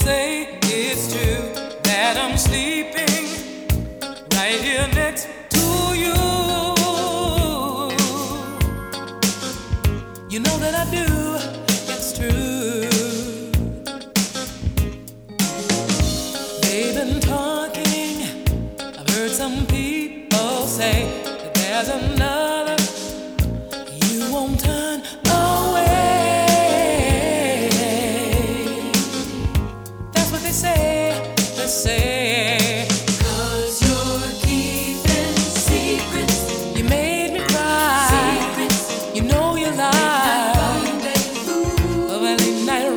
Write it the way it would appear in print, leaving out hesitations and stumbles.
say it's true that I'm sleeping right here next to you. You know that I do, it's true. They've been talking, I've heard some people say that there's another you won't turn away. That's what they say. 'Cause you're keeping secrets. You made me cry. Secrets. You know you lie. Rendezvous. Of a late night